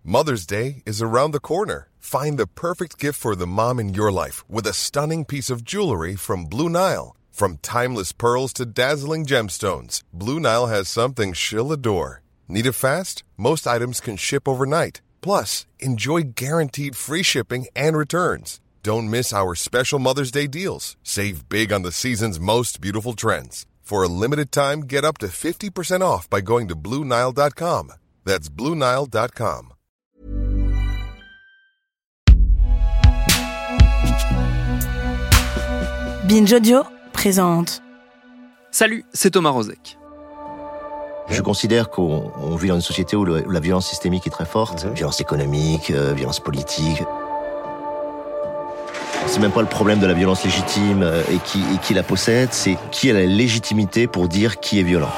Mother's Day is around the corner. Find the perfect gift for the mom in your life with a stunning piece of jewelry from Blue Nile. From timeless pearls to dazzling gemstones, Blue Nile has something she'll adore. Need it fast? Most items can ship overnight. Plus, enjoy guaranteed free shipping and returns. Don't miss our special Mother's Day deals. Save big on the season's most beautiful trends. For a limited time, get up to 50% off by going to BlueNile.com. That's BlueNile.com. Binge Audio présente. Salut, c'est Thomas Rozek. Je considère qu'on vit dans une société où la violence systémique est très forte. Violence économique, violence politique. C'est même pas le problème de la violence légitime et qui la possède, c'est qui a la légitimité pour dire qui est violent.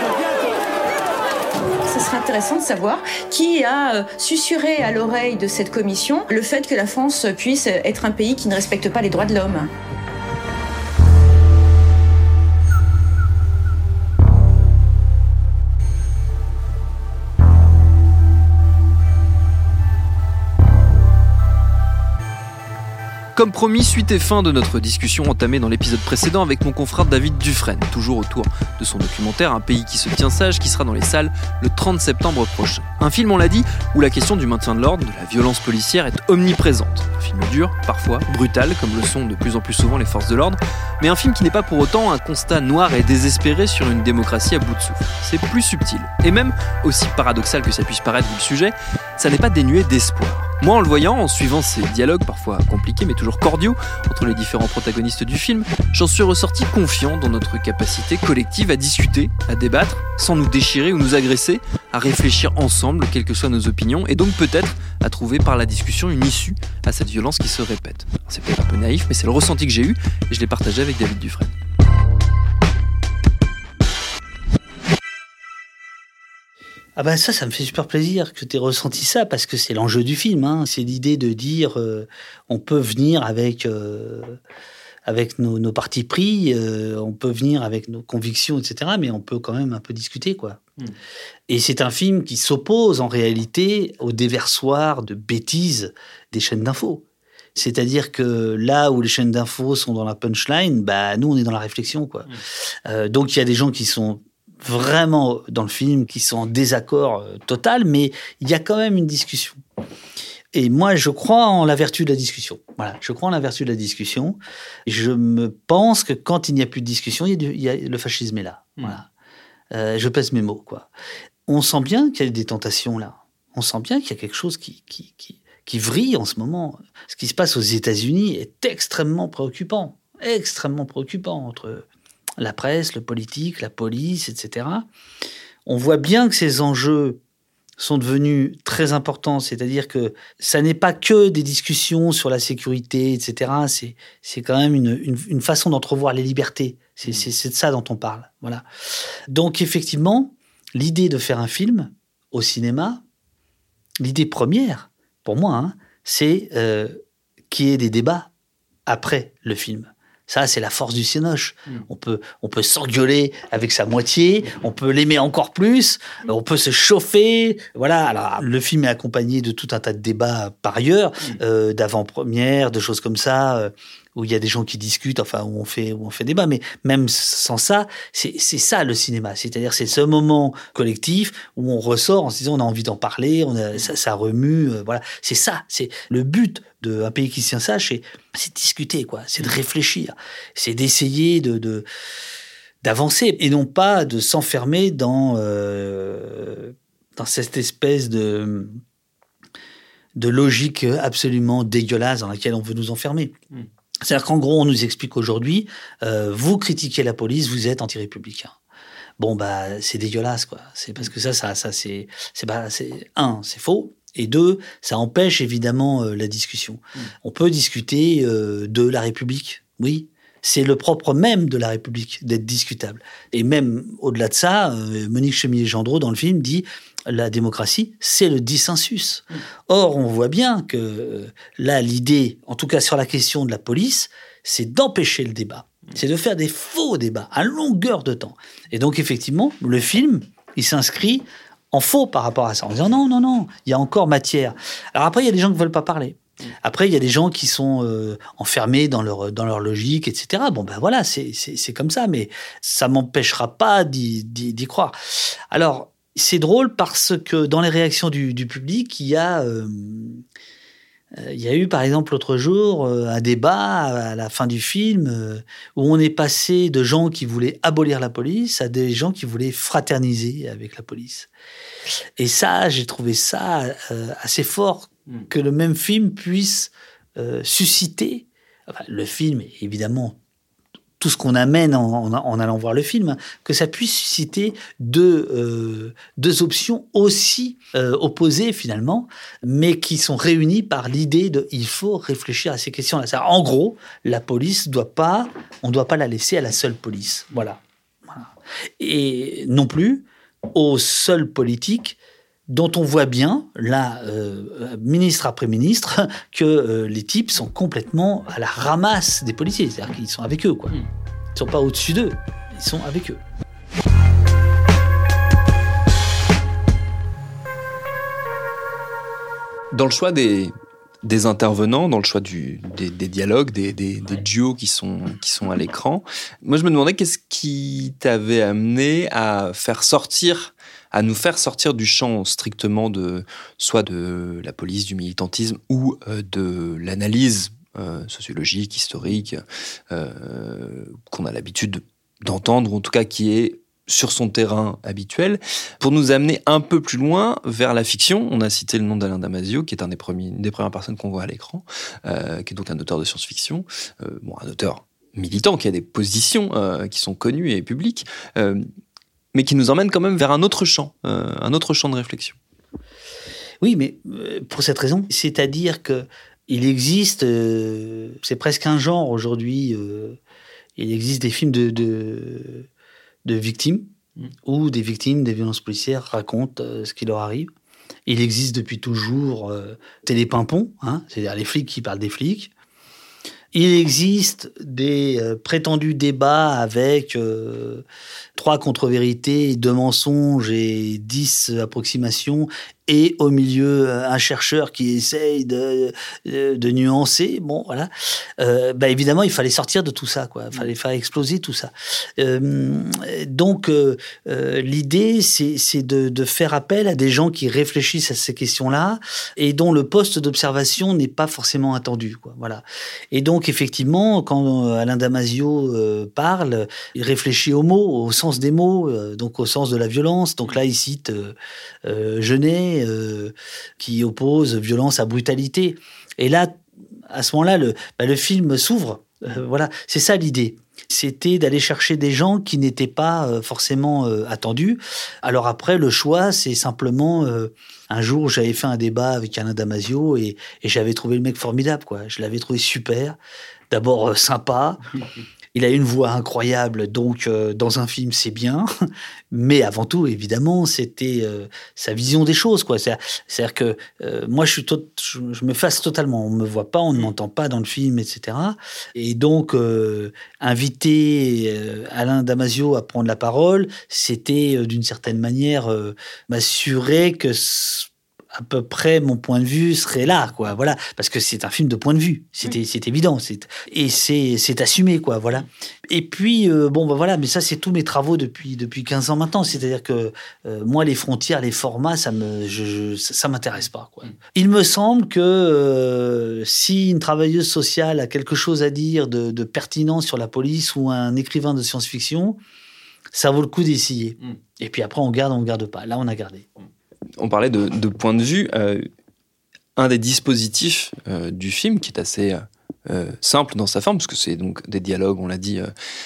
Ce serait intéressant de savoir qui a susurré à l'oreille de cette commission le fait que la France puisse être un pays qui ne respecte pas les droits de l'homme. Comme promis, suite et fin de notre discussion entamée dans l'épisode précédent avec mon confrère David Dufresne, toujours autour de son documentaire Un pays qui se tient sage, qui sera dans les salles le 30 septembre prochain. Un film, on l'a dit, où la question du maintien de l'ordre, de la violence policière est omniprésente. Un film dur, parfois, brutal, comme le sont de plus en plus souvent les forces de l'ordre, mais un film qui n'est pas pour autant un constat noir et désespéré sur une démocratie à bout de souffle. C'est plus subtil. Et même, aussi paradoxal que ça puisse paraître vu le sujet, ça n'est pas dénué d'espoir. Moi, en le voyant, en suivant ces dialogues parfois compliqués mais toujours cordiaux entre les différents protagonistes du film, j'en suis ressorti confiant dans notre capacité collective à discuter, à débattre, sans nous déchirer ou nous agresser, à réfléchir ensemble, quelles que soient nos opinions, et donc peut-être à trouver par la discussion une issue à cette violence qui se répète. C'est peut-être un peu naïf, mais c'est le ressenti que j'ai eu, et je l'ai partagé avec David Dufresne. Ah bah ça me fait super plaisir que tu aies ressenti ça, parce que c'est l'enjeu du film, hein. C'est l'idée de dire on peut venir avec nos partis pris, on peut venir avec nos convictions, etc., mais on peut quand même un peu discuter, quoi. Et c'est un film qui s'oppose en réalité au déversoir de bêtises des chaînes d'infos. C'est-à-dire que là où les chaînes d'infos sont dans la punchline, bah nous on est dans la réflexion, quoi. Donc il y a des gens qui sont vraiment dans le film, qui sont en désaccord total, mais il y a quand même une discussion. Et moi, je crois en la vertu de la discussion. Voilà, je crois en la vertu de la discussion. Je me pense que quand il n'y a plus de discussion, le fascisme est là. Voilà. Je pèse mes mots, quoi. On sent bien qu'il y a des tentations là. On sent bien qu'il y a quelque chose qui vrille en ce moment. Ce qui se passe aux États-Unis est extrêmement préoccupant. Extrêmement préoccupant entre la presse, le politique, la police, etc. On voit bien que ces enjeux sont devenus très importants, c'est-à-dire que ça n'est pas que des discussions sur la sécurité, etc. C'est quand même une façon d'entrevoir les libertés. C'est de ça dont on parle. Voilà. Donc effectivement, l'idée de faire un film au cinéma, l'idée première, pour moi, hein, c'est qu'il y ait des débats après le film. Ça, c'est la force du cinoche. On peut s'engueuler avec sa moitié, on peut l'aimer encore plus, on peut se chauffer. Voilà. Alors, le film est accompagné de tout un tas de débats par ailleurs, d'avant-première, de choses comme ça, où il y a des gens qui discutent, enfin, où on fait débat. Mais même sans ça, c'est ça le cinéma. C'est-à-dire, c'est ce moment collectif où on ressort en se disant on a envie d'en parler, ça remue, voilà. C'est ça, c'est le but d'un pays qui se tient sage, c'est de discuter, quoi. C'est de réfléchir. C'est d'essayer d'avancer et non pas de s'enfermer dans cette espèce de logique absolument dégueulasse dans laquelle on veut nous enfermer. C'est-à-dire qu'en gros, on nous explique aujourd'hui, vous critiquez la police, vous êtes anti-républicain. Bon, bah, c'est dégueulasse, quoi. C'est parce que ça, c'est faux. Et deux, ça empêche évidemment la discussion. On peut discuter de la République, oui. C'est le propre même de la République d'être discutable. Et même au-delà de ça, Monique Chemillé-Gendreau, dans le film, dit la démocratie, c'est le dissensus. Or, on voit bien que là, l'idée, en tout cas sur la question de la police, c'est d'empêcher le débat. C'est de faire des faux débats à longueur de temps. Et donc, effectivement, le film, il s'inscrit en faux par rapport à ça, en disant non, il y a encore matière. Alors après, il y a des gens qui ne veulent pas parler. Après, il y a des gens qui sont enfermés dans leur logique, etc. Bon, ben voilà, c'est comme ça, mais ça m'empêchera pas d'y croire. Alors, c'est drôle parce que dans les réactions du public, il y a eu, par exemple, l'autre jour, un débat à la fin du film où on est passé de gens qui voulaient abolir la police à des gens qui voulaient fraterniser avec la police. Et ça, j'ai trouvé ça assez fort que le même film puisse susciter, enfin, le film, évidemment, tout ce qu'on amène en allant voir le film, que ça puisse susciter deux options aussi opposées finalement, mais qui sont réunies par l'idée de il faut réfléchir à ces questions-là. En gros, la police on doit pas la laisser à la seule police. Voilà. Et non plus aux seuls politiques dont on voit bien, là, ministre après ministre, que les types sont complètement à la ramasse des policiers. C'est-à-dire qu'ils sont avec eux, quoi. Ils ne sont pas au-dessus d'eux, ils sont avec eux. Dans le choix des intervenants, dans le choix des dialogues, des duos qui sont à l'écran, moi je me demandais qu'est-ce qui t'avait amené à nous faire sortir du champ strictement soit de la police, du militantisme ou de l'analyse sociologique, historique, qu'on a l'habitude d'entendre, ou en tout cas qui est sur son terrain habituel, pour nous amener un peu plus loin vers la fiction. On a cité le nom d'Alain Damasio, qui est une des premières personnes qu'on voit à l'écran, qui est donc un auteur de science-fiction, un auteur militant, qui a des positions qui sont connues et publiques, mais qui nous emmène quand même vers un autre champ de réflexion. Oui, mais pour cette raison, c'est-à-dire que il existe, c'est presque un genre aujourd'hui, il existe des films de victimes, où des victimes des violences policières racontent ce qui leur arrive. Il existe depuis toujours Télépimpon, c'est-à-dire les flics qui parlent des flics. Il existe des prétendus débats avec 3 contre-vérités, 2 mensonges et 10 approximations, et au milieu un chercheur qui essaye de nuancer. Bon, voilà. Évidemment, il fallait sortir de tout ça, quoi. Il fallait faire exploser tout ça. Donc, l'idée, c'est de faire appel à des gens qui réfléchissent à ces questions-là et dont le poste d'observation n'est pas forcément attendu, quoi. Voilà. Et donc, effectivement, quand Alain Damasio parle, il réfléchit aux mots, au sens des mots, donc au sens de la violence. Donc là, il cite Genet, qui oppose violence à brutalité. Et là, à ce moment-là, le film s'ouvre. Voilà, c'est ça l'idée. C'était d'aller chercher des gens qui n'étaient pas forcément attendus. Alors après, le choix, c'est simplement... un jour, j'avais fait un débat avec Alain Damasio et j'avais trouvé le mec formidable, quoi. Je l'avais trouvé super. D'abord, sympa. Il a une voix incroyable, donc dans un film, c'est bien. Mais avant tout, évidemment, c'était sa vision des choses, quoi. C'est-à-dire que moi, je me fasse totalement. On ne me voit pas, on ne m'entend pas dans le film, etc. Et donc, inviter Alain Damasio à prendre la parole, c'était d'une certaine manière m'assurer que à peu près mon point de vue serait là, quoi. Voilà, parce que c'est un film de point de vue, c'est évident, et c'est assumé, quoi. Voilà. Et puis voilà, mais ça c'est tous mes travaux depuis 15 ans maintenant, c'est-à-dire que moi les frontières, les formats, ça m'intéresse pas, quoi. Il me semble que si une travailleuse sociale a quelque chose à dire de pertinent sur la police ou un écrivain de science-fiction, ça vaut le coup d'essayer. Et puis après on garde pas. Là on a gardé. On parlait de point de vue. Un des dispositifs du film, qui est assez simple dans sa forme, parce que c'est donc des dialogues, on l'a dit,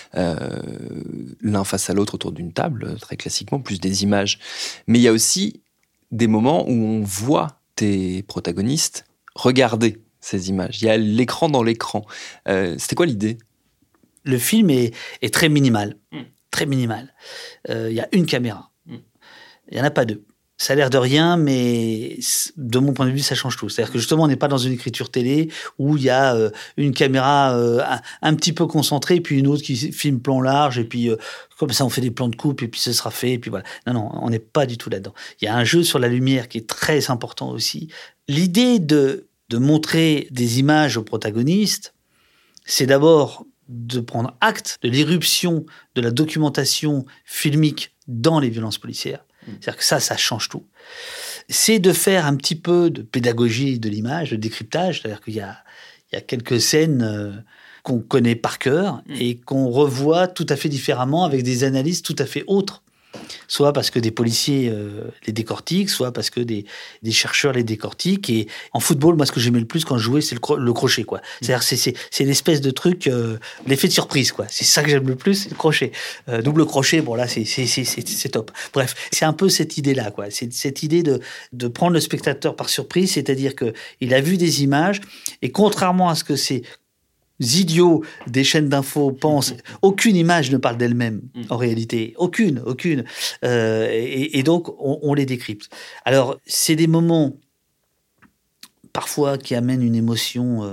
l'un face à l'autre autour d'une table, très classiquement, plus des images. Mais il y a aussi des moments où on voit tes protagonistes regarder ces images. Il y a l'écran dans l'écran. C'était quoi l'idée ? Le film est très minimal. Très minimal. Il y a une caméra. Il n'y en a pas 2. Ça a l'air de rien, mais de mon point de vue, ça change tout. C'est-à-dire que justement, on n'est pas dans une écriture télé où il y a une caméra un petit peu concentrée, puis une autre qui filme plan large, et puis comme ça, on fait des plans de coupe, et puis ce sera fait, et puis voilà. Non, on n'est pas du tout là-dedans. Il y a un jeu sur la lumière qui est très important aussi. L'idée de montrer des images aux protagonistes, c'est d'abord de prendre acte de l'irruption de la documentation filmique dans les violences policières. C'est-à-dire que ça change tout. C'est de faire un petit peu de pédagogie de l'image, de décryptage. C'est-à-dire qu'il y a quelques scènes qu'on connaît par cœur et qu'on revoit tout à fait différemment avec des analyses tout à fait autres. Soit parce que des policiers les décortiquent, soit parce que des chercheurs les décortiquent. Et en football, moi, ce que j'aimais le plus quand je jouais, c'est le crochet, quoi. C'est-à-dire, c'est l'espèce de truc, l'effet de surprise, quoi. C'est ça que j'aime le plus, c'est le crochet. Double crochet, bon là, c'est top. Bref, c'est un peu cette idée-là, quoi. C'est cette idée de prendre le spectateur par surprise, c'est-à-dire que il a vu des images et contrairement à ce que c'est idiots des chaînes d'infos pensent, aucune image ne parle d'elle-même, en réalité. Aucune. Et donc, on les décrypte. Alors, c'est des moments, parfois, qui amènent une émotion...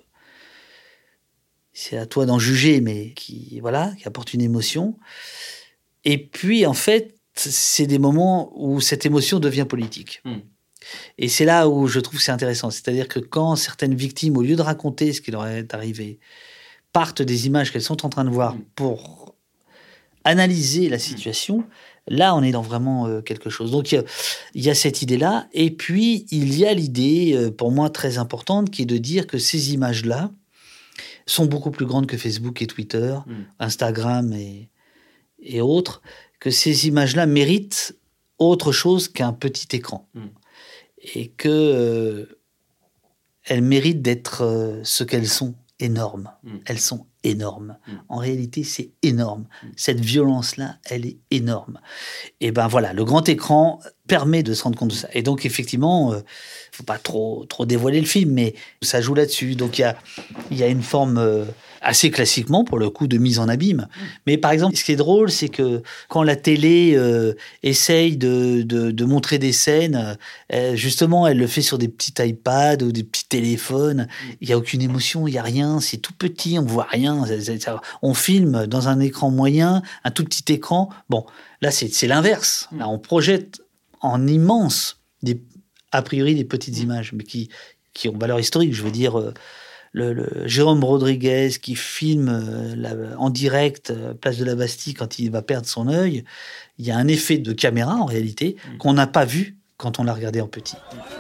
c'est à toi d'en juger, mais qui apporte une émotion. Et puis, en fait, c'est des moments où cette émotion devient politique. Et c'est là où je trouve que c'est intéressant. C'est-à-dire que quand certaines victimes, au lieu de raconter ce qui leur est arrivé, partent des images qu'elles sont en train de voir pour analyser la situation, là, on est dans vraiment quelque chose. Donc, il y a cette idée-là. Et puis, il y a l'idée, pour moi, très importante, qui est de dire que ces images-là sont beaucoup plus grandes que Facebook et Twitter, Instagram et autres, que ces images-là méritent autre chose qu'un petit écran. Et qu'elles méritent d'être ce qu'elles sont, énormes. Elles sont énormes. En réalité, c'est énorme. Cette violence-là, elle est énorme. Et ben voilà, le grand écran permet de se rendre compte de ça. Et donc, effectivement, faut pas trop dévoiler le film, mais ça joue là-dessus. Donc, il y a une forme... assez classiquement, pour le coup, de mise en abîme. Mais par exemple, ce qui est drôle, c'est que quand la télé essaye de montrer des scènes, justement, elle le fait sur des petits iPads ou des petits téléphones. Il n'y a aucune émotion, il n'y a rien, c'est tout petit, on ne voit rien. On filme dans un écran moyen, un tout petit écran. Bon, là, c'est l'inverse. Là, on projette en immense, a priori, des petites images, mais qui ont valeur historique. Je veux dire... Le Jérôme Rodriguez qui filme en direct place de la Bastille quand il va perdre son œil, il y a un effet de caméra en réalité qu'on n'a pas vu quand on l'a regardé en petit.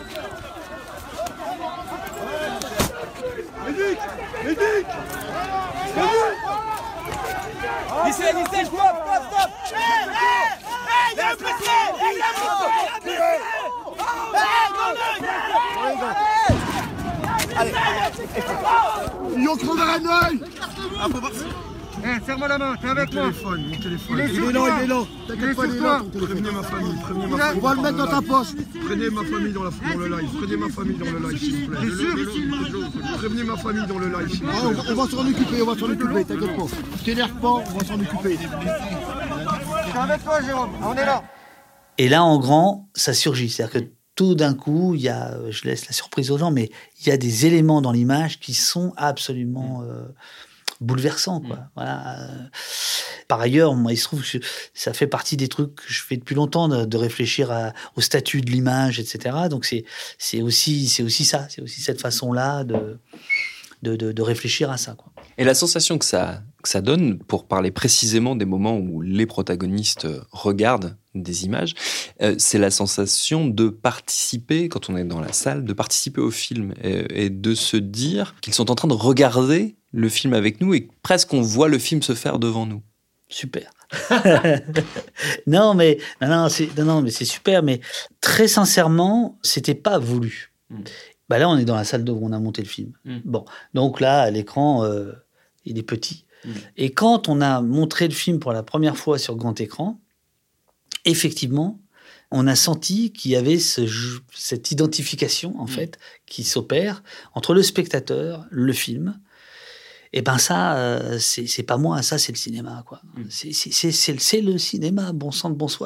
Allez, ils ont crevé un œil. Serre-moi la main, t'es avec moi. Mon téléphone. Il est là. T'inquiète pas, il est là. Prévenez ma famille. On va le mettre dans ta poche. Prenez ma famille dans le live. S'il vous plaît. Prévenez ma famille dans le live. On va s'en occuper, t'inquiète pas. Je t'énerve pas, on va s'en occuper. Je suis avec toi, Jérôme. On est là. Et là, en grand, ça surgit. C'est-à-dire que tout d'un coup, il y a, je laisse la surprise aux gens, mais il y a des éléments dans l'image qui sont absolument bouleversants, quoi. Voilà. Par ailleurs, moi, il se trouve que ça fait partie des trucs que je fais depuis longtemps, de réfléchir au statut de l'image, etc. Donc c'est aussi ça, c'est aussi cette façon-là de réfléchir à ça, quoi. Et la sensation que ça donne, pour parler précisément des moments où les protagonistes regardent des images, c'est la sensation de participer, quand on est dans la salle, de participer au film et de se dire qu'ils sont en train de regarder le film avec nous et presque on voit le film se faire devant nous. Super. Non, mais c'est super, mais très sincèrement, c'était pas voulu. Bah là, on est dans la salle où on a monté le film. Bon, donc là, à l'écran, il est petit. Et quand on a montré le film pour la première fois sur grand écran, effectivement, on a senti qu'il y avait cette identification, en fait, qui s'opère entre le spectateur, le film. Et ben ça, c'est pas moi, ça, c'est le cinéma, quoi. C'est le cinéma, bon sang de bonsoir.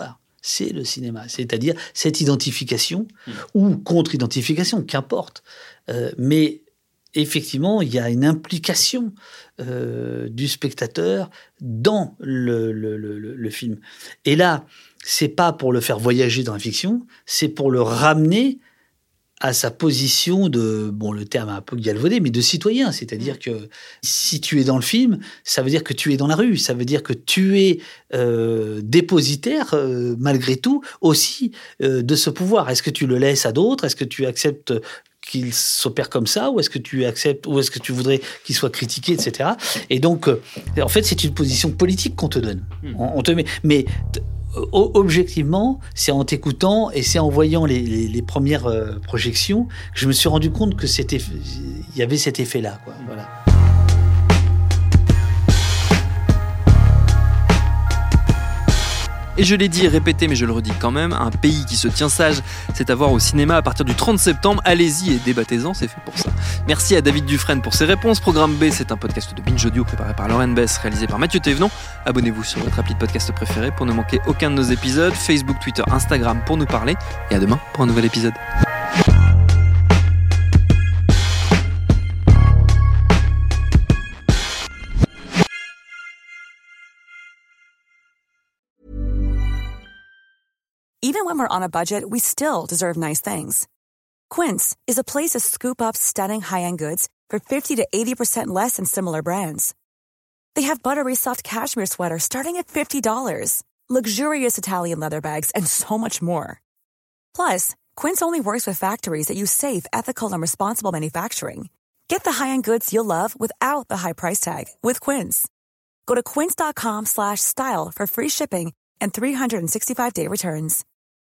c'est le cinéma. C'est-à-dire cette identification ou contre-identification, qu'importe. Mais effectivement, il y a une implication du spectateur dans le film. Et là, c'est pas pour le faire voyager dans la fiction, c'est pour le ramener à sa position de, bon, le terme est un peu galvaudé, mais de citoyen. C'est-à-dire que si tu es dans le film, ça veut dire que tu es dans la rue. Ça veut dire que tu es dépositaire, malgré tout, aussi de ce pouvoir. Est-ce que tu le laisses à d'autres ? Est-ce que tu acceptes qu'il s'opère comme ça, ou est-ce que tu acceptes, ou est-ce que tu voudrais qu'il soit critiqué, etc. Et donc, en fait, c'est une position politique qu'on te donne. On te met... Mais objectivement, c'est en t'écoutant et c'est en voyant les premières projections que je me suis rendu compte que il y avait cet effet-là, quoi. Voilà. Et je l'ai dit et répété, mais je le redis quand même, un pays qui se tient sage, c'est à voir au cinéma à partir du 30 septembre. Allez-y et débattez-en, c'est fait pour ça. Merci à David Dufresne pour ses réponses. Programme B, c'est un podcast de Binge Audio préparé par Lorraine Bess, réalisé par Mathieu Thévenon. Abonnez-vous sur votre appli de podcast préféré pour ne manquer aucun de nos épisodes. Facebook, Twitter, Instagram pour nous parler. Et à demain pour un nouvel épisode. Even when we're on a budget, we still deserve nice things. Quince is a place to scoop up stunning high-end goods for 50 to 80% less than similar brands. They have buttery soft cashmere sweaters starting at $50, luxurious Italian leather bags, and so much more. Plus, Quince only works with factories that use safe, ethical, and responsible manufacturing. Get the high-end goods you'll love without the high price tag with Quince. Go to quince.com/style for free shipping and 365-day returns.